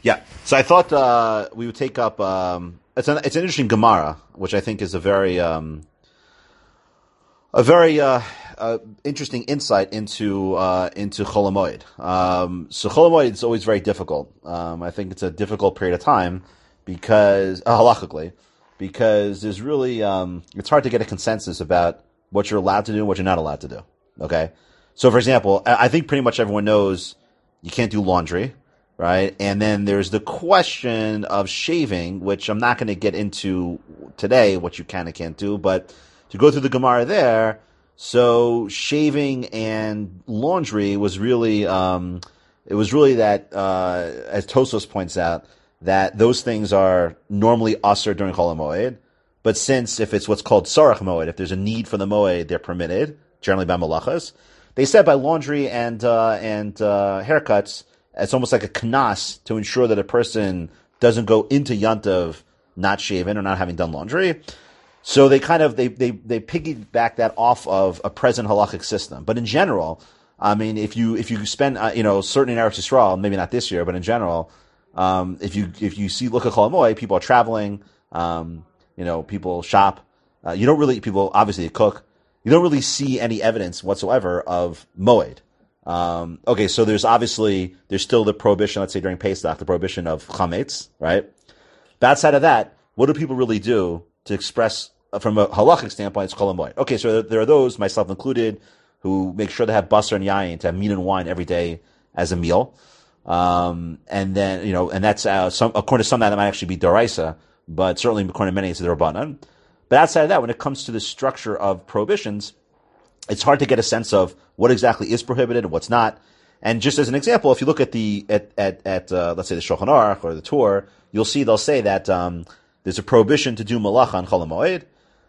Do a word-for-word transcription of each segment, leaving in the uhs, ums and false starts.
Yeah. So I thought uh, we would take up. Um, it's an it's an interesting Gemara, which I think is a very um, a very uh, uh, interesting insight into uh, into Chol HaMoed. Um, so Chol HaMoed is always very difficult. Um, I think it's a difficult period of time because uh, halachically, because there's really um, it's hard to get a consensus about what you're allowed to do and what you're not allowed to do. Okay. So, for example, I think pretty much everyone knows you can't do laundry, right? And then there's the question of shaving, which I'm not going to get into today, what you can and can't do, but to go through the Gemara there, so shaving and laundry was really, um, it was really that, uh, as Tosos points out, that those things are normally usher during Chol HaMoed, but since if it's what's called Sarach Moed, if there's a need for the Moed, they're permitted, generally by malachas. They said by laundry and uh, and uh, haircuts, it's almost like a knas to ensure that a person doesn't go into Yantav not shaven or not having done laundry. So they kind of they they they piggyback that off of a present halachic system. But in general, I mean, if you if you spend uh, you know certainly in Eretz Yisrael, maybe not this year, but in general, um, if you if you see look at Chol HaMoed, people are traveling, um, you know, people shop. Uh, you don't really people obviously cook. You don't really see any evidence whatsoever of moed. Um, okay, so there's obviously, there's still the prohibition, let's say during Pesach, the prohibition of chametz, right? But outside of that, what do people really do to express, uh, from a halachic standpoint, it's kol moed. Okay, so there are those, myself included, who make sure they have basar and yayin, to have meat and wine every day as a meal. Um, and then, you know, and that's, uh, some, according to some, that might actually be daraisa, but certainly according to many, it's the rabbanan. But outside of that, when it comes to the structure of prohibitions, it's hard to get a sense of what exactly is prohibited and what's not. And just as an example, if you look at the at at, at uh, let's say the Shulchan Aruch or the Torah, you'll see they'll say that um, there's a prohibition to do malacha on Chol HaMoed,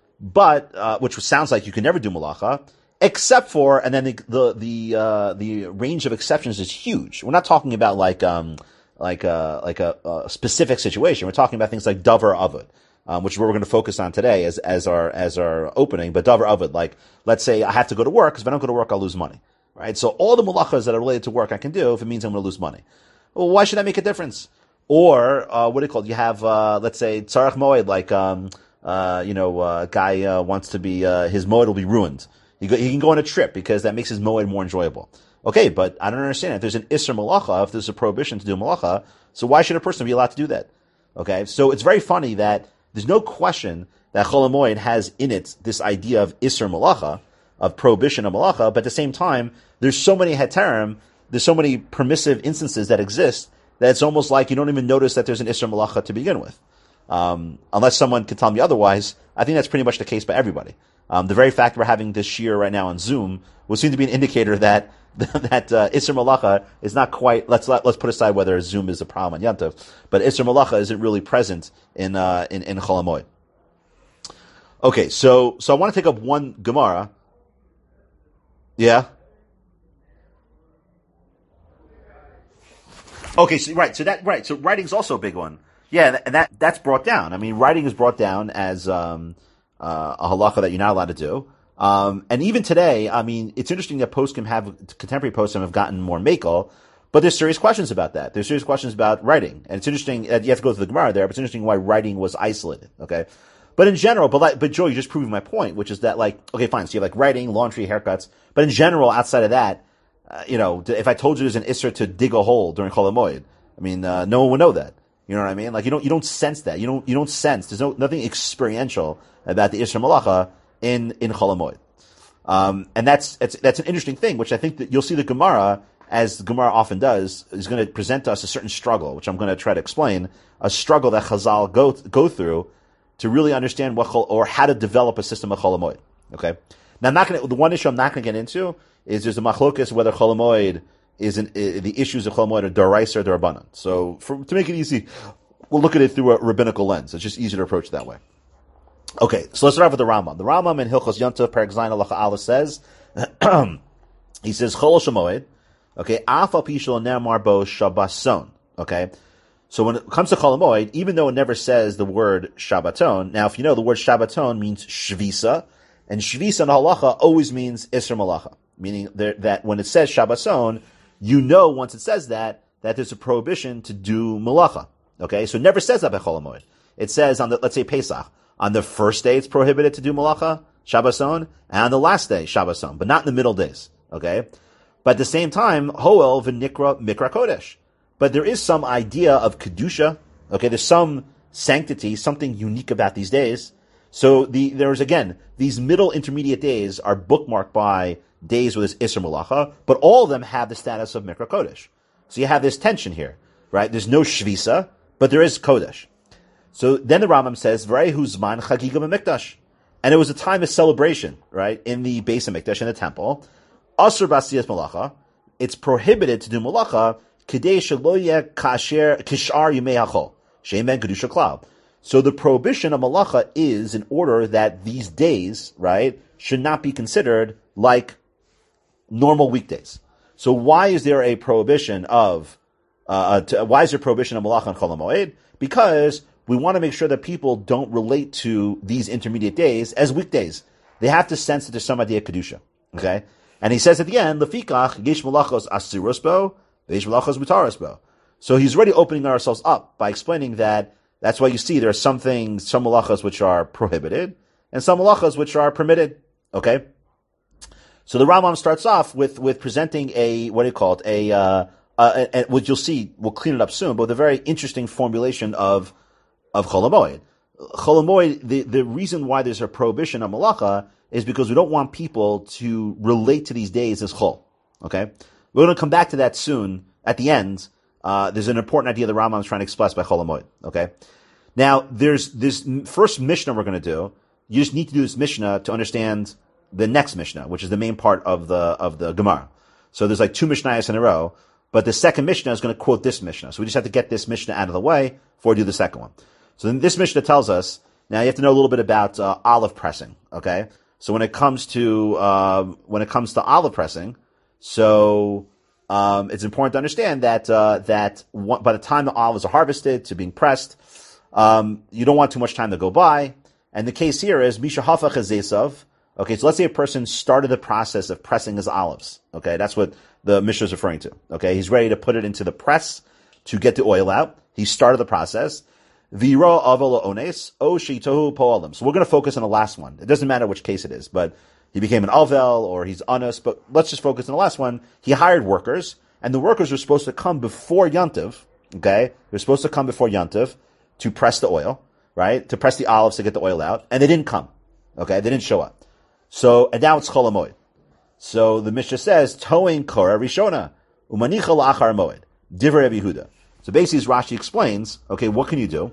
but uh, which sounds like you can never do malacha except for, and then the the the, uh, the range of exceptions is huge. We're not talking about like um like a like a, a specific situation. We're talking about things like davar avod. Um, which is what we're going to focus on today as, as our, as our opening. But davar avod, like, let's say I have to go to work, because if I don't go to work, I'll lose money. Right? So all the malachas that are related to work I can do if it means I'm going to lose money. Well, why should that make a difference? Or, uh, what do you call it? You have, uh, let's say, tzarech moed, like, um, uh, you know, a uh, guy, uh, wants to be, uh, his moed will be ruined. He, go, he can go on a trip because that makes his moed more enjoyable. Okay, but I don't understand. If there's an isser malacha, if there's a prohibition to do malacha, so why should a person be allowed to do that? Okay, so it's very funny that there's no question that Chol HaMoed has in it this idea of Isser Malacha, of prohibition of Malacha, but at the same time, there's so many heterim, there's so many permissive instances that exist, that it's almost like you don't even notice that there's an Isser Malacha to begin with. Um, unless someone can tell me otherwise, I think that's pretty much the case by everybody. Um, the very fact we're having this year right now on Zoom would seem to be an indicator that that uh, Isser Malacha is not quite, let's let, let's put aside whether Zoom is a problem on Yantav, but Isser Malacha isn't really present in uh, in, in Chol HaMoed. Okay, so so I want to take up one Gemara. Yeah? Okay, so right, so that right, so writing's also a big one. Yeah, and that that's brought down. I mean, writing is brought down as um, uh, a halacha that you're not allowed to do. Um, and even today, I mean, it's interesting that poskim have, contemporary poskim have gotten more makel, but there's serious questions about that. There's serious questions about writing. And it's interesting, uh, you have to go through the Gemara there, but it's interesting why writing was isolated, okay? But in general, but like, but Joe, you just proved my point, which is that like, okay, fine, so you have like writing, laundry, haircuts, but in general, outside of that, uh, you know, if I told you there's an isser to dig a hole during Chol HaMoed, I mean, uh, no one would know that. You know what I mean? Like, you don't, you don't sense that. You don't, you don't sense, there's no, nothing experiential about the isser malacha in, in Chol HaMoed. Um, and that's, that's, that's an interesting thing, which I think that you'll see the Gemara, as the Gemara often does, is going to present us a certain struggle, which I'm going to try to explain, a struggle that Chazal go, go through to really understand what, chol, or how to develop a system of Chol HaMoed. Okay? Now I'm not going to, the one issue I'm not going to get into is there's a machlokas whether Chol HaMoed is an, uh, the issues of Chol HaMoed are daraisa or darabanan. So for, to make it easy, we'll look at it through a rabbinical lens. It's just easier to approach that way. Okay, so let's start off with the Rambam. The Rambam in Hilchos Yontav, Perek Zayin Halacha Aleph says, he says, Chol HaMoed, okay, Af al pi shelo ne'amar bo Shabbason, okay? So when it comes to Chol HaMoed, even though it never says the word Shabbaton, now if you know, the word Shabbaton means Shvisa, and Shvisa in Halacha always means Isser Malacha, meaning there, that when it says Shabbason, you know once it says that, that there's a prohibition to do malacha. Okay, so it never says that by Chol HaMoed. It says on the, let's say Pesach, on the first day it's prohibited to do malacha, Shabboson, and on the last day, Shabboson, but not in the middle days. Okay, but at the same time, Hoel v'nikra mikra kodesh. But there is some idea of kedusha. Okay, there's some sanctity, something unique about these days. So the there's again these middle intermediate days are bookmarked by days with this Isser Malacha, but all of them have the status of Mikra Kodesh. So you have this tension here, right? There's no Shvisa, but there is Kodesh. So then the Rambam says, V'rehu Zman Chagiga B'Mikdash. And it was a time of celebration, right? In the Beis HaMikdash, in the temple. Asur B'Asiyas Malacha. It's prohibited to do Malacha, K'dei Shelo Yeh Kasher Kishar Yimei HaChol. She'en Ben Kedusha Klal. So the prohibition of Malacha is in order that these days, right, should not be considered like normal weekdays. So why is there a prohibition of, uh, to, why is there prohibition of Malacha and Chol HaMoed? Because we want to make sure that people don't relate to these intermediate days as weekdays. They have to sense that there's some idea of Kedusha. Okay? And he says at the end, Lefikach, Yesh Malachos Asiros Bo, Yesh Malachos Mutaros Bo. So he's already opening ourselves up by explaining that that's why you see there are some things, some malachas which are prohibited, and some malachas which are permitted. Okay? So the Rambam starts off with, with presenting a, what do you call it, a, uh, uh, a, a, which you'll see, we'll clean it up soon, but with a very interesting formulation of, of Chol HaMoed. Chol HaMoed, the, the reason why there's a prohibition of malacha is because we don't want people to relate to these days as Chol. Okay? We're going to come back to that soon at the end. Uh, there's an important idea the Rambam is trying to express by Chol HaMoed. Okay? Now, there's this first Mishnah we're going to do. You just need to do this Mishnah to understand the next Mishnah, which is the main part of the, of the Gemara. So there's like two Mishnayos in a row, but the second Mishnah is going to quote this Mishnah. So we just have to get this Mishnah out of the way before we do the second one. So then this Mishnah tells us, now you have to know a little bit about, uh, olive pressing. Okay? So when it comes to, uh, when it comes to olive pressing, so, um, it's important to understand that, uh, that one, by the time the olives are harvested to being pressed, um, you don't want too much time to go by. And the case here is, Misha Hafach Ezesav. Okay, so let's say a person started the process of pressing his olives. Okay, that's what the Mishnah is referring to. Okay, he's ready to put it into the press to get the oil out. He started the process. Viro avolo ones o sheitohu po'alim. So we're going to focus on the last one. It doesn't matter which case it is, but he became an avel or he's honest. But let's just focus on the last one. He hired workers, and the workers were supposed to come before Yantiv. Okay, they're supposed to come before Yantiv to press the oil, right? To press the olives to get the oil out, and they didn't come. Okay, they didn't show up. So, and now it's Chol HaMoed. So the Mishnah says, Toin Korah Rishona, Umanicha La'achar Moed, Divrei Rabbi Yehuda. So basically, as Rashi explains, okay, what can you do?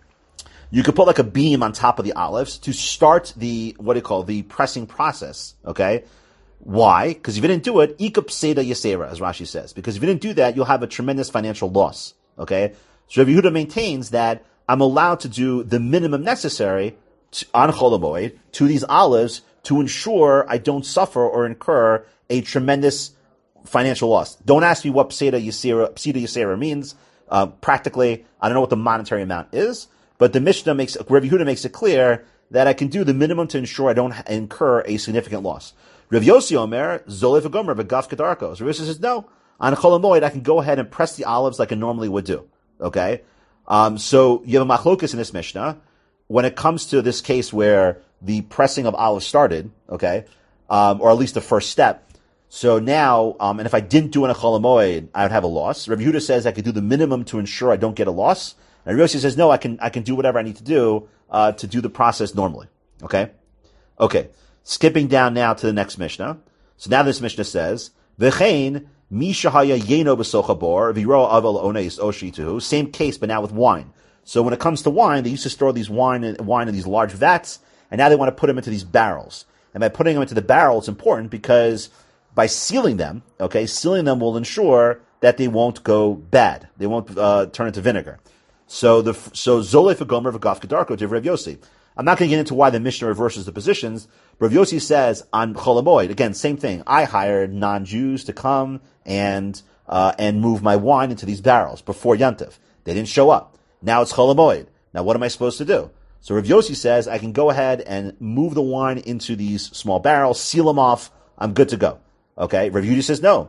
You could put like a beam on top of the olives to start the, what do you call, the pressing process, okay? Why? Because if you didn't do it, Ikap Seda Yasera, as Rashi says. Because if you didn't do that, you'll have a tremendous financial loss, okay? So Rabbi Yehuda maintains that I'm allowed to do the minimum necessary to, on Chol HaMoed to these olives to ensure I don't suffer or incur a tremendous financial loss. Don't ask me what Psida Yisera, Psida Yisera means. Uh, practically, I don't know what the monetary amount is, but the Mishnah makes, Rabbi Yehuda makes it clear that I can do the minimum to ensure I don't incur a significant loss. Rav Yossi Omer, Zolef Gomer, V'gaf Kedarko. So Rav Yossi says, no, on Chol HaMoed, I can go ahead and press the olives like I normally would do. Okay? Um, so you have a machlokus in this Mishnah. When it comes to this case where the pressing of olives started, okay, um, or at least the first step. So now, um, and if I didn't do it in a Chol HaMoed, I would have a loss. Rabbi Yehuda says I could do the minimum to ensure I don't get a loss. And Rabbi Yossi says, no, I can, I can do whatever I need to do, uh, to do the process normally. Okay? Okay. Skipping down now to the next Mishnah. So now this Mishnah says, V'chein, mi shahaya yeno b'socha bor, v'yro avel ones oshituhu. Same case, but now with wine. So when it comes to wine, they used to store these wine in, wine in these large vats, and now they want to put them into these barrels. And by putting them into the barrel, it's important because by sealing them, okay, sealing them will ensure that they won't go bad. They won't uh, turn into vinegar. So the so Zolef Gomer V'gaf Kedarko to Rav Yossi. I'm not going to get into why the Mishnah reverses the positions. Rav Yossi says on Chol HaMoed, again, same thing. I hired non-Jews to come and uh, and move my wine into these barrels before Yantiv. They didn't show up. Now it's Chol HaMoed. Now what am I supposed to do? So Rav Yossi says I can go ahead and move the wine into these small barrels, seal them off. I'm good to go. Okay. Rav Yehuda says no.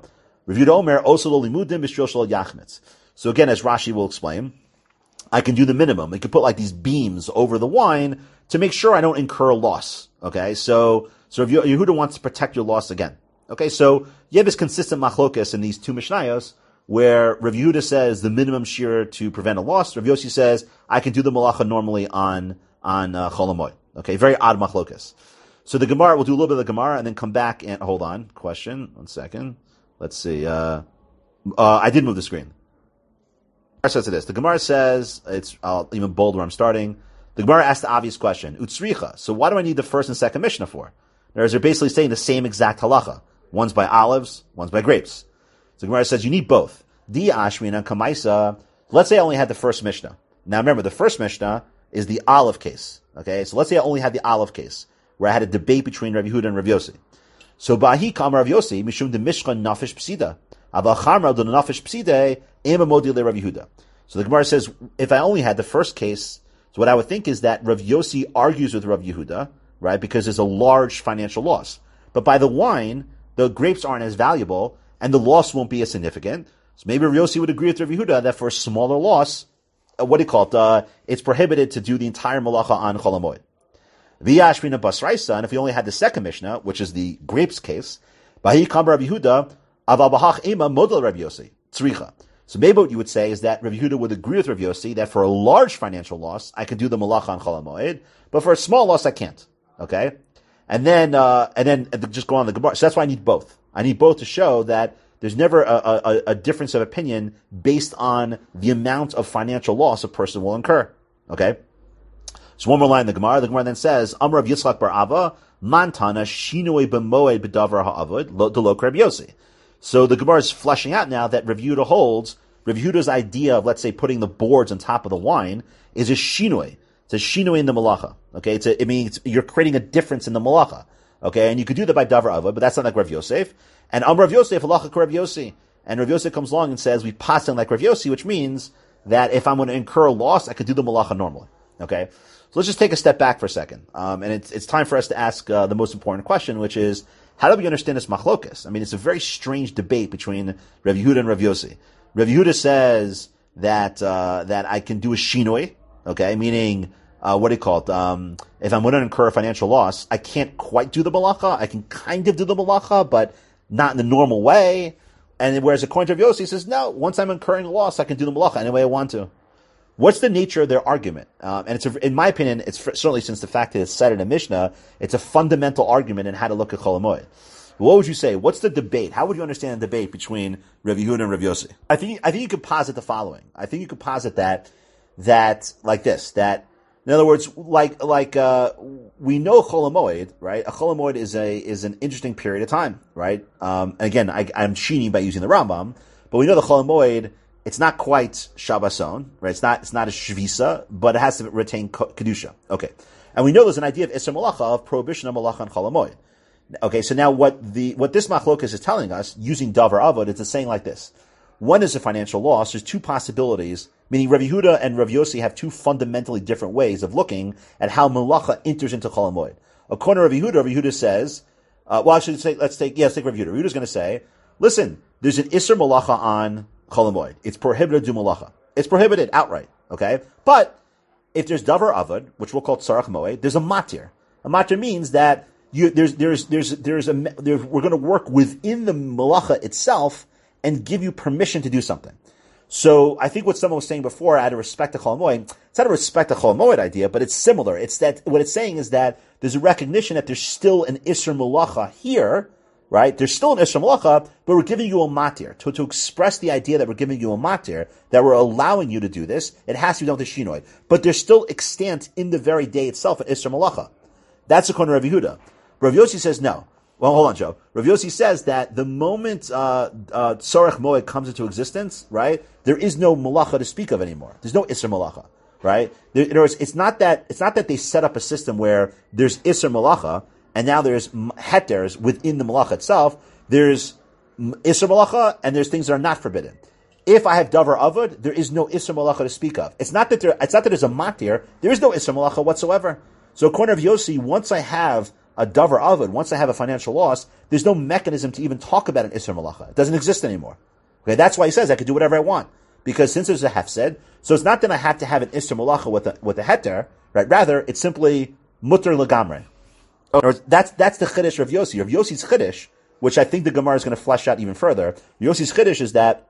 Rav Yehuda Omer also lo limudim b'shvil shel yachmitz. So again, as Rashi will explain, I can do the minimum. I can put like these beams over the wine to make sure I don't incur a loss. Okay, so so if Yehuda wants to protect your loss again. Okay, so you have this consistent machlokas in these two Mishnayos where Rav Yehuda says the minimum shear to prevent a loss. Rav Yossi says I can do the malacha normally on on uh, Chol HaMoed. Okay, very odd machlokas. So the Gemara, we'll do a little bit of the Gemara and then come back and hold on. Question, one second. Let's see. Uh, uh, I did move the screen. The Gemara says this. The Gemara says, it's uh, even bolder where I'm starting. The Gemara asked the obvious question, Utsricha. So why do I need the first and second Mishnah for? Whereas they're basically saying the same exact halacha. One's by olives, one's by grapes. So the Gemara says you need both. Di Ashmina Kamaisa. Let's say I only had the first Mishnah. Now remember, the first Mishnah is the olive case. Okay, so let's say I only had the olive case, where I had a debate between Rav Yehuda and Rav Yossi. So Bahi Kam Rav Yossi, Mishum de Mishcha Nafish Psida. Ava Chamra de Nafish Pside, Ema Modi le Rav Yehuda. So the Gemara says, if I only had the first case, so what I would think is that Rav Yossi argues with Rav Yehuda, right, because there's a large financial loss. But by the wine, the grapes aren't as valuable, and the loss won't be as significant. So maybe Rav Yossi would agree with Rav Yehuda that for a smaller loss, uh, what do you call it, uh, it's prohibited to do the entire malacha on Chol HaMoed. V'yashmina basraisa, and if you only had the second Mishnah, which is the grapes case, Bahi Kam Rav Yehuda, Aval Bahach Ema Model Rav Yossi, Tzricha. So maybe what you would say is that Rav Yehuda would agree with Rav Yossi that for a large financial loss, I could do the malacha on Chol HaMoed, but for a small loss, I can't. Okay? And then, uh, and then and just go on the Gemara. So that's why I need both. I need both to show that there's never a, a, a difference of opinion based on the amount of financial loss a person will incur. Okay? So one more line in the Gemara. The Gemara then says, Amar Rav Yitzchak bar Ava, Mantana shinoi b'moed b'davar ha'avod delok Rav Yossi. So the Gemara is fleshing out now that Rav Yehuda holds, Rav Yehuda's idea of, let's say, putting the boards on top of the wine is a shinoi. It's a shinoi in the malacha. Okay, it's a, it means you're creating a difference in the malacha. Okay, and you could do that by davar avod, but that's not like Rav Yosef. And Am Rav Yosef halacha ka Rav Yossi. And Rav Yosef comes along and says, we pass in like Rav Yossi, which means that if I'm going to incur a loss, I could do the malacha normally. Okay, so let's just take a step back for a second. Um, and it's, it's time for us to ask uh, the most important question, which is, how do we understand this machlokas? I mean, it's a very strange debate between Rav Yehuda and Rav Yossi. Rav Yehuda says that uh, that I can do a shinoi, okay, meaning, uh, what do you call it? Um, if I'm going to incur a financial loss, I can't quite do the malacha. I can kind of do the malacha, but not in the normal way. And whereas according to Rav Yossi, he says, no, once I'm incurring a loss, I can do the malacha any way I want to. What's the nature of their argument? Um, and it's, a, in my opinion, it's certainly since the fact that it's said in a Mishnah, it's a fundamental argument in how to look at Chol HaMoed. What would you say? What's the debate? How would you understand the debate between Rav Yehuda and Rav Yossi? I think I think you could posit the following. I think you could posit that that like this. That in other words, like like uh, we know Chol HaMoed, right? A Chol HaMoed is a is an interesting period of time, right? Um, and again, I, I'm cheating by using the Rambam, but we know the Chol HaMoed. It's not quite Shabbason, right? It's not, it's not a Shvisa, but it has to retain Kedusha. Okay. And we know there's an idea of Isser Malacha, of prohibition of Malacha and Chol HaMoed. Okay, so now what the, what this Machlokas is telling us, using Davar Avod, it's saying like this. One is a financial loss. There's two possibilities, meaning Rav Yehuda and Rav Yossi have two fundamentally different ways of looking at how Malacha enters into Chol HaMoed. According to Rav Yehuda, Rav Yehuda says, uh, well, actually, say, let's take, yeah, let's take Rav Yehuda. Rav Yehuda's going to say, listen, there's an Isser Malacha on Chol HaMoed. It's prohibited to do malacha. It's prohibited outright. Okay, but if there's davar avod, which we'll call tzarach moed, there's a matir. A matir means that you, there's there's there's there's a there's, we're going to work within the malacha itself and give you permission to do something. So I think what someone was saying before, out of respect to Chol HaMoed, it's not a respect to Chol HaMoed idea, but it's similar. It's that what it's saying is that there's a recognition that there's still an isser malacha here. Right? There's still an Isra Malacha, but we're giving you a matir. To, to express the idea that we're giving you a matir, that we're allowing you to do this, it has to be done with the Shinoi. But there's still extant in the very day itself an Isra Malacha. That's according to Rav Yehuda. Rav Yossi says no. Well, hold on, Joe. Rav Yossi says that the moment uh, uh, Tzarech Moed comes into existence, right, there is no Malacha to speak of anymore. There's no Isra Malacha, right? There, in other words, it's not that it's not that they set up a system where there's Isra Malacha, and now there's heters within the malacha itself. There's isser malacha, and there's things that are not forbidden. If I have davar avod, there is no isser malacha to speak of. It's not that there, it's not that there's a matir. There is no isser malacha whatsoever. So according to Yossi, once I have a davar avad, once I have a financial loss, there's no mechanism to even talk about an isser malacha. It doesn't exist anymore. Okay, that's why he says I could do whatever I want. Because since there's a hefsed, so it's not that I have to have an isser malacha with a, with a heter, right? Rather, it's simply mutter legamre. That's, that's the chiddush of Yossi. Of Yossi's chiddush, which I think the Gemara is going to flesh out even further. Yossi's chiddush is that,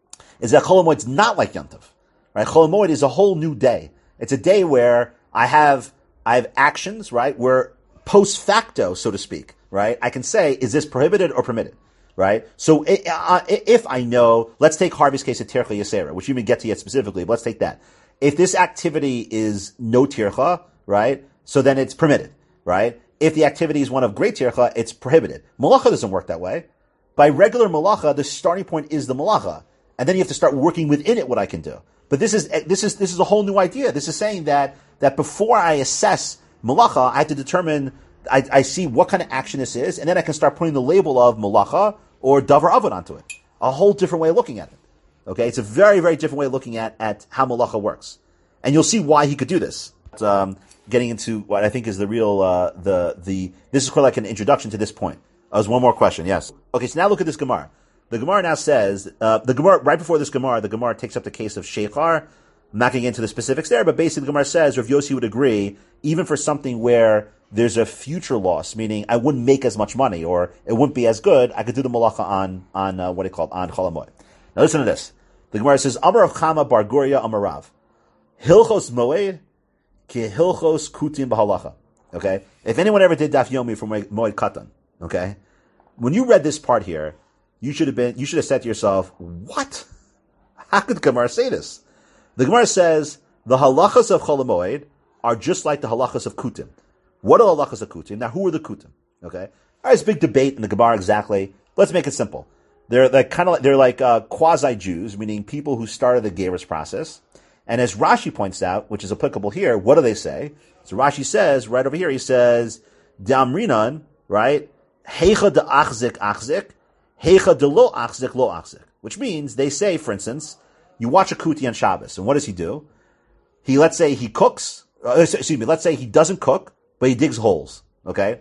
is that Chol Hamoed's not like Yom Tov. Right? Chol Hamoed is a whole new day. It's a day where I have, I have actions, right? Where post facto, so to speak, right? I can say, is this prohibited or permitted? Right? So uh, if I know, let's take Harvey's case of Tircha Yasera, which you didn't get to yet specifically, but let's take that. If this activity is no Tircha, right? So then it's permitted, right? If the activity is one of great Tircha, it's prohibited. Malacha doesn't work that way. By regular Malacha, the starting point is the Malacha. And then you have to start working within it what I can do. But this is, this is, this is a whole new idea. This is saying that, that before I assess Malacha, I have to determine, I, I see what kind of action this is, and then I can start putting the label of Malacha or davar avad onto it. A whole different way of looking at it. Okay? It's a very, very different way of looking at, at how Malacha works. And you'll see why he could do this. Um, getting into what I think is the real, uh, the, the, this is quite like an introduction to this point. Uh, there's one more question, yes. Okay, so now look at this Gemara. The Gemara now says, uh, the Gemara, right before this Gemara, the Gemara takes up the case of Sheikhar. I'm not going to get into the specifics there, but basically the Gemara says, Rav Yossi would agree, even for something where there's a future loss, meaning I wouldn't make as much money, or it wouldn't be as good, I could do the malacha on, on, uh, what it called, on Chol Hamoed. Now listen to this. The Gemara says, Amar of Chama Bar Guria Amarav. Hilchos Moed, ki Hilchos Kutim B'halacha. Okay? If anyone ever did Daf Yomi from Moed Katan, okay? When you read this part here, you should have been, you should have said to yourself, what? How could the Gemara say this? The Gemara says, the halachas of Chol Hamoed are just like the halachas of Kutim. What are the halachas of Kutim? Now, who are the Kutim? Okay, all right, it's a big debate in the Gemara exactly. Let's make it simple. They're like kind of like, they're like uh, quasi Jews, meaning people who started the Gerus process. And as Rashi points out, which is applicable here, what do they say? So Rashi says right over here, he says, "Damrinan," right? Heicha de achzik achzik, heicha de lo achzik lo achzik. Which means they say, for instance, you watch a Kuti on Shabbos, and what does he do? He let's say he cooks. Uh, excuse me. Let's say he doesn't cook, but he digs holes, okay?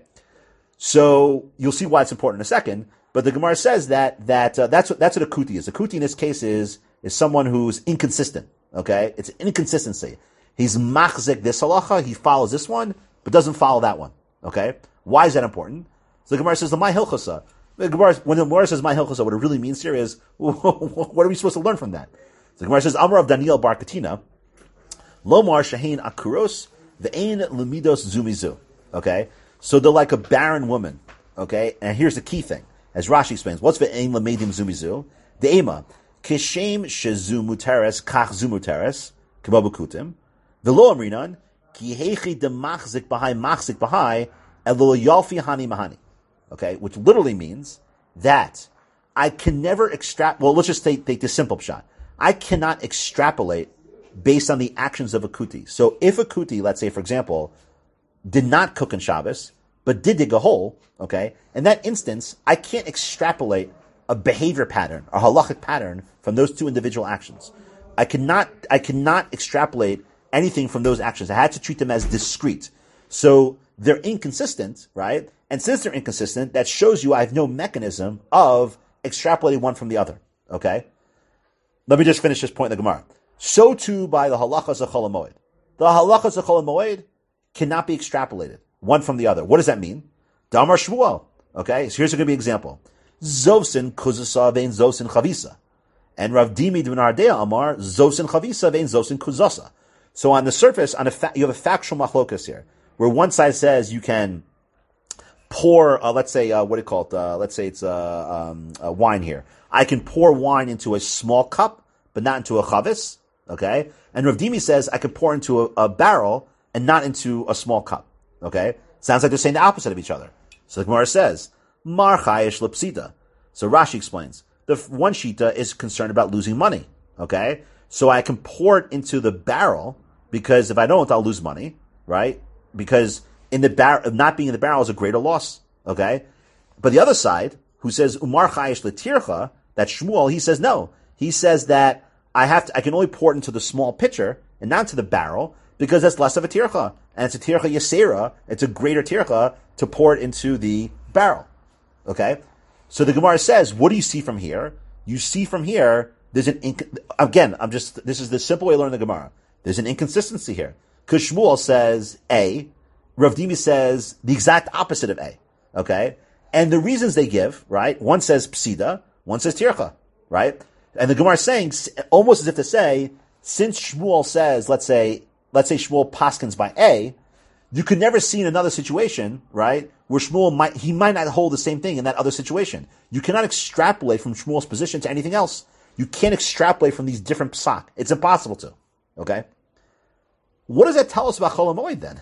So, you'll see why it's important in a second, but the Gemara says that, that, uh, that's what, that's what a kuti is. A kuti in this case is, is someone who's inconsistent, okay? It's an inconsistency. He's machzik this halacha, he follows this one, but doesn't follow that one, okay? Why is that important? So the Gemara says, the my hilchasa. The Gemara, when the Gemara says my hilchasa, what it really means here is, what are we supposed to learn from that? So the Gemara says, Amar of Daniel Bar Katina, Lomar Shahin Akuros, the Ein Lumidos Zumizu. Okay? So they're like a barren woman. Okay? And here's the key thing. As Rashi explains, what's the Ein Lamedim Zumizu? The Ema. Kishem Shezu Muteres Kach Zumuteres. Kibabu Kutim. The Lo Amrinan. Ki Hechi de Machzik Bahai Machzik Bahai. Elo Yalfi Hani Mahani. Okay? Which literally means that I can never extract, well, let's just take, take the simple shot. I cannot extrapolate based on the actions of a kuti. So if a kuti, let's say, for example, did not cook on Shabbos, but did dig a hole, okay, in that instance, I can't extrapolate a behavior pattern, a halachic pattern, from those two individual actions. I cannot, I cannot extrapolate anything from those actions. I had to treat them as discrete. So they're inconsistent, right? And since they're inconsistent, that shows you I have no mechanism of extrapolating one from the other, okay? Let me just finish this point in the Gemara. So too by the halachas of Chol Hamoed. The halachas of Chol Hamoed cannot be extrapolated one from the other. What does that mean? Damar Shmuel. Okay, so here's going to be an example. Zosin kuzasa vein zosin chavisa. And Rav Dimi ben Ardea Amar, zosin chavisa vein zosin kuzasa. So on the surface, on a fa- you have a factual machlokas here, where one side says you can pour, uh, let's say, uh, what do you call it? Uh, let's say it's uh, um, uh, wine here. I can pour wine into a small cup, but not into a chavis. Okay? And Rav Dimi says I can pour into a, a barrel and not into a small cup. Okay? Sounds like they're saying the opposite of each other. So the Gemara says, Mar chayesh lepsita. So Rashi explains, the one shita is concerned about losing money. Okay? So I can pour it into the barrel, because if I don't, I'll lose money. Right? Because in the bar- not being in the barrel is a greater loss. Okay? But the other side, who says, Umar chayesh letircha, that Shmuel, he says no. He says that I have to, I can only pour it into the small pitcher and not into the barrel, because that's less of a tircha, and it's a tircha yasera. It's a greater tircha to pour it into the barrel. Okay, so the Gemara says, what do you see from here? You see from here, there's an inc- again. I'm just this is the simple way to learn the Gemara. There's an inconsistency here because Shmuel says A, Rav Dimi says the exact opposite of A. Okay, and the reasons they give, right? One says psida, one says tircha, right? And the Gemara is saying almost as if to say, since Shmuel says, let's say, let's say Shmuel paskins by A, you could never see in another situation, right, where Shmuel might, he might not hold the same thing in that other situation. You cannot extrapolate from Shmuel's position to anything else. You can't extrapolate from these different psak. It's impossible to. Okay? What does that tell us about Chol HaMoed then?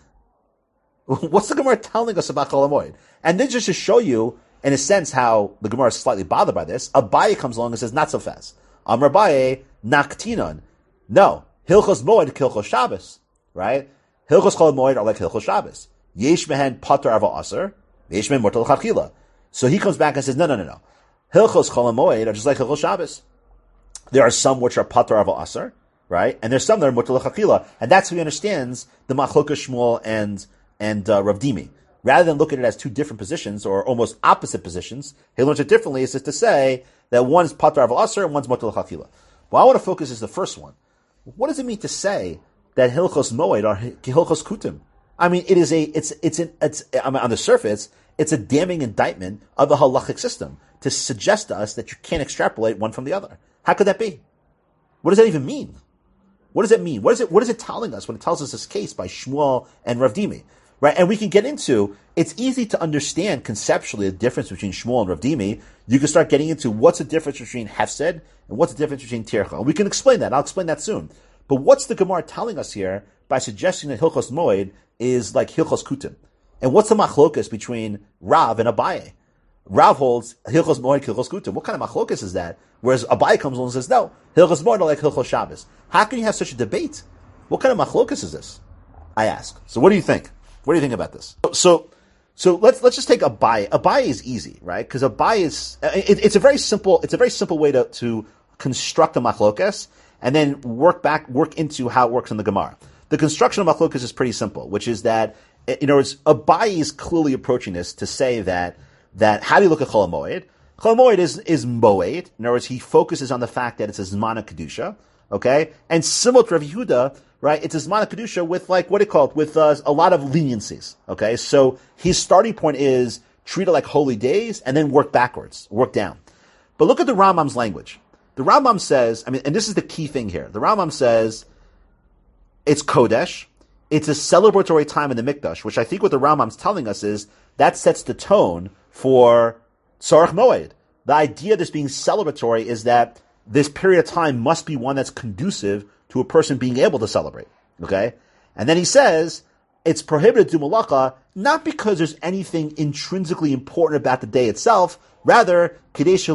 What's the Gemara telling us about Chol HaMoed? And then just to show you, in a sense, how the Gemara is slightly bothered by this, Abaye comes along and says, not so fast. Amar Abaye, naktinon. No. Hilchos Moed, Hilchos Shabbos. Right? Hilchos Chol HaMoed are like Hilchos Shabbos. Yesh mehen pater ava aser, yesh mehen mortal chachila. So he comes back and says, no, no, no, no. Hilchos Chol HaMoed are just like Hilchos Shabbos. There are some which are pater ava aser, right? And there's some that are mortal chachila. And that's how he understands the Machlokas Shmuel and, and, uh, Rav Dimi. Rather than look at it as two different positions or almost opposite positions, he learns it differently. It's just to say that one is pater ava aser and one's mortal chachila. Well, I want to focus is the first one. What does it mean to say that Hilchos Moed are Hilchos Kutim? I mean, it is a, it's, it's an, it's, I mean, on the surface, it's a damning indictment of the halachic system to suggest to us that you can't extrapolate one from the other. How could that be? What does that even mean? What does it mean? What is it, what is it telling us when it tells us this case by Shmuel and Rav Dimi? Right? And we can get into, it's easy to understand conceptually the difference between Shmuel and Rav Dimi. You can start getting into what's the difference between Hefsed and what's the difference between Tircha. And we can explain that. I'll explain that soon. But what's the Gemara telling us here by suggesting that Hilchos Moed is like Hilchos Kutim? And what's the machlokas between Rav and Abaye? Rav holds Hilchos Moed, Hilchos Kutim. What kind of machlokas is that? Whereas Abaye comes along and says, no, Hilchos Moed are like Hilchos Shabbos. How can you have such a debate? What kind of machlokas is this? I ask. So what do you think? What do you think about this? So, so let's let's just take Abaye. Abaye is easy, right? Because Abaye is it, it's a very simple it's a very simple way to to construct a machlokas and then work back work into how it works in the Gemara. The construction of machlokas is pretty simple, which is that in other words, Abaye is clearly approaching this to say that that how do you look at Chol HaMoed? Chol HaMoed is is moed. In other words, he focuses on the fact that it's a zman of kedusha, okay, and similar to Rav Yehuda. Right, it's a Zman Kedusha with like what it called with uh, a lot of leniencies. Okay, so his starting point is treat it like holy days and then work backwards, work down. But look at the Rambam's language. The Rambam says, I mean, and this is the key thing here. The Rambam says it's Kodesh, it's a celebratory time in the Mikdash, which I think what the Rambam's telling us is that sets the tone for Tzarech Moed. The idea of this being celebratory is that this period of time must be one that's conducive to a person being able to celebrate. Okay? And then he says, it's prohibited to malacha, not because there's anything intrinsically important about the day itself, rather, because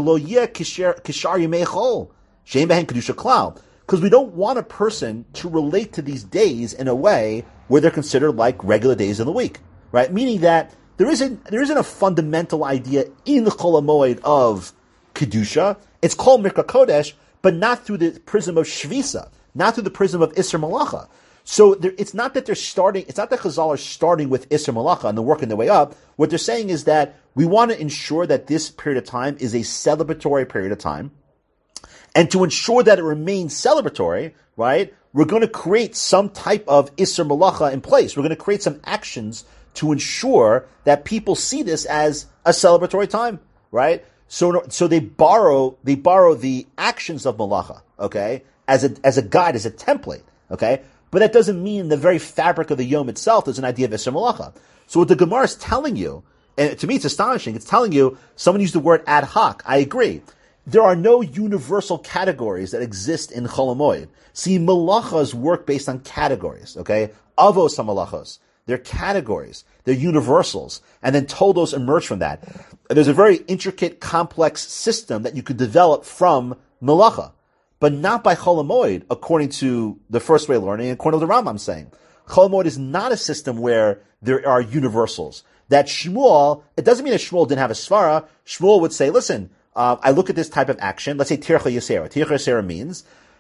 we don't want a person to relate to these days in a way where they're considered like regular days of the week. Right? Meaning that there isn't, there isn't a fundamental idea in the Chol HaMoed of Kedusha. It's called Mikra Kodesh, but not through the prism of Shvisa. Not through the prism of Isser Malacha. So there, it's not that they're starting, it's not that Chazal are starting with Isser Malacha and they're working their way up. What they're saying is that we want to ensure that this period of time is a celebratory period of time. And to ensure that it remains celebratory, right, we're going to create some type of Isser Malacha in place. We're going to create some actions to ensure that people see this as a celebratory time, right? So, so they borrow, they borrow the actions of Malacha, okay? As a, as a guide, as a template, okay? But that doesn't mean the very fabric of the Yom itself is an idea of Isser Malacha. So what the Gemara is telling you, and to me it's astonishing, it's telling you, someone used the word ad hoc. I agree. There are no universal categories that exist in Chol HaMoed. See, malachas work based on categories, okay? Avos HaMalachos. They're categories. They're universals. And then Toldos emerge from that. And there's a very intricate, complex system that you could develop from malacha. But not by Chol HaMoed, according to the first way of learning, according to the Rambam saying. Chol HaMoed is not a system where there are universals. That Shmuel, it doesn't mean that Shmuel didn't have a svara. Shmuel would say, listen, uh, I look at this type of action, let's say Tircha Yasera. Tircha Yasera means,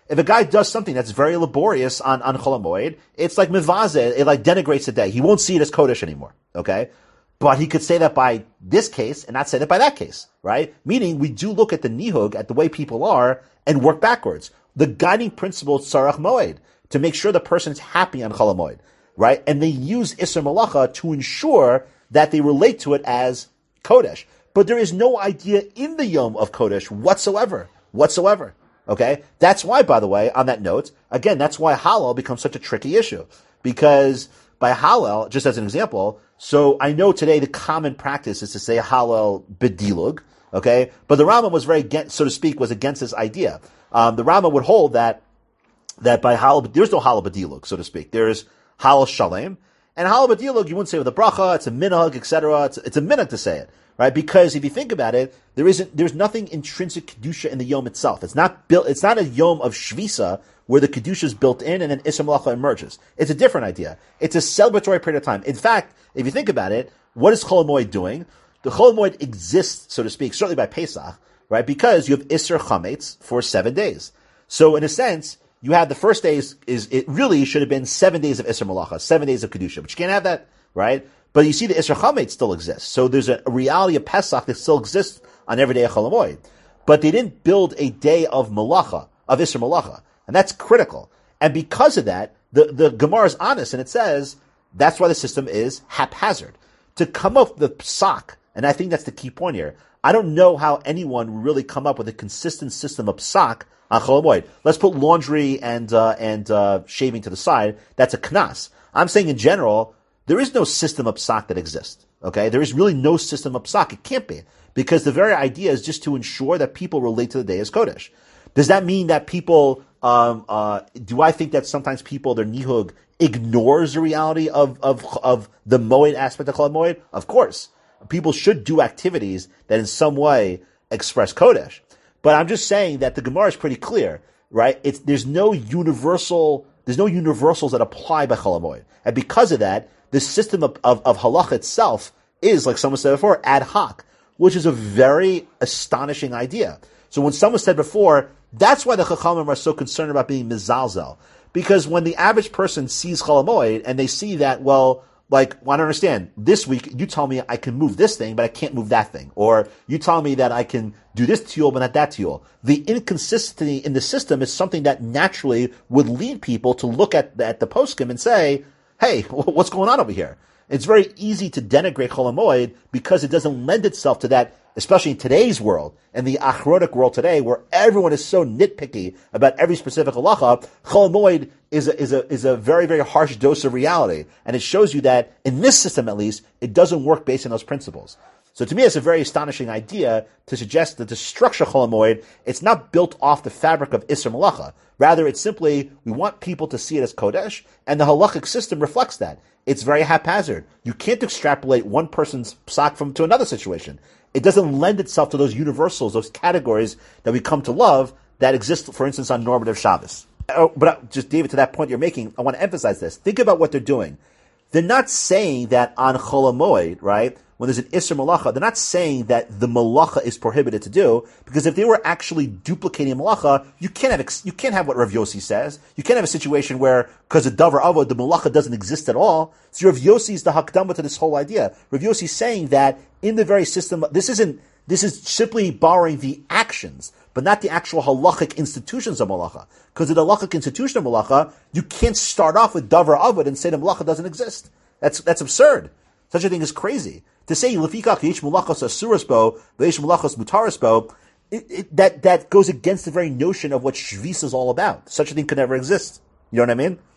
If a guy does something that's very laborious on, on Chol HaMoed, it's like mivazeh, it like denigrates the day. He won't see it as Kodesh anymore, okay? But he could say that by this case and not say that by that case, right? Meaning we do look at the nihug, at the way people are, and work backwards. The guiding principle is Tzarach Moed, to make sure the person is happy on Chol HaMoed, right? And they use Isser Malacha to ensure that they relate to it as Kodesh. But there is no idea in the Yom of Kodesh whatsoever, whatsoever. Okay? That's why, by the way, on that note, again, that's why Hallel becomes such a tricky issue. Because by Hallel, just as an example, so I know today the common practice is to say Hallel bedilug, okay? But the Rambam was very, against, so to speak, was against this idea. Um, the Rambam would hold that, that by Hallel, there's no Hallel bedilug, so to speak. There's Hallel shalem. And Hallel bedilug, you wouldn't say with a bracha, it's a minhag, et cetera. It's, it's a minhag to say it. Right? Because if you think about it, there isn't, there's nothing intrinsic kedusha in the yom itself. It's not built, it's not a yom of shvisa where the kedusha is built in and then Isser Malacha emerges. It's a different idea. It's a celebratory period of time. In fact, if you think about it, what is Chol HaMoed doing? The Chol HaMoed exists, so to speak, certainly by Pesach, right? Because you have Isser Chametz for seven days. So in a sense, you have the first day is, is it really should have been seven days of Isser Malacha, seven days of kedusha, but you can't have that, right? But you see the Isser Chametz still exists. So there's a, a reality of Pesach that still exists on every day of Chol HaMoed. But they didn't build a day of Malacha, of Isser Malacha. And that's critical. And because of that, the, the Gemara is honest and it says that's why the system is haphazard. To come up with the psak, and I think that's the key point here, I don't know how anyone would really come up with a consistent system of psak on Chol HaMoed. Let's put laundry and, uh, and, uh, shaving to the side. That's a knas. I'm saying in general, there is no system of psak that exists, okay? There is really no system of psak. It can't be. Because the very idea is just to ensure that people relate to the day as Kodesh. Does that mean that people, um, uh, do I think that sometimes people, their nihug, ignores the reality of, of, of the Moed aspect of Chol HaMoed? Of course. People should do activities that in some way express Kodesh. But I'm just saying that the Gemara is pretty clear, right? It's, there's no universal, there's no universals that apply by Chol HaMoed. And because of that, the system of, of, of halacha itself is, like someone said before, ad hoc, which is a very astonishing idea. So when someone said before, that's why the Chachamim are so concerned about being mizalzel. Because when the average person sees Chol HaMoed and they see that, well, like, well, I don't understand. This week, you tell me I can move this thing, but I can't move that thing. Or you tell me that I can do this tiyul, but not that tiyul. The inconsistency in the system is something that naturally would lead people to look at, at the poskim and say, hey, what's going on over here? It's very easy to denigrate Chol HaMoed because it doesn't lend itself to that, especially in today's world, and the achrotic world today, where everyone is so nitpicky about every specific halacha. Chol HaMoed is a, is a, is a very, very harsh dose of reality. And it shows you that, in this system at least, it doesn't work based on those principles. So to me, it's a very astonishing idea to suggest that the structure of Chol HaMoed, it's not built off the fabric of Isser Malacha. Rather, it's simply, we want people to see it as Kodesh, and the halachic system reflects that. It's very haphazard. You can't extrapolate one person's psak from to another situation. It doesn't lend itself to those universals, those categories that we come to love that exist, for instance, on normative Shabbos. Oh, but just, David, to that point you're making, I want to emphasize this. Think about what they're doing. They're not saying that on Chol HaMoed, right, when there's an Isser Malacha, they're not saying that the Malacha is prohibited to do, because if they were actually duplicating Malacha, you can't have, you can't have what Rav Yossi says. You can't have a situation where, because of Davar Avod, the Malacha doesn't exist at all. So Rav Yossi is the Hakdama to this whole idea. Rav Yossi is saying that in the very system, this isn't, this is simply borrowing the actions, but not the actual halachic institutions of Malacha. Because in the halachic institution of Malacha, you can't start off with Davar Avod and say the Malacha doesn't exist. That's, that's absurd. Such a thing is crazy. To say lefikach yish malachos asuras bo, veish malachos mutaris bo, that that goes against the very notion of what shvis is all about. Such a thing could never exist. You know what I mean?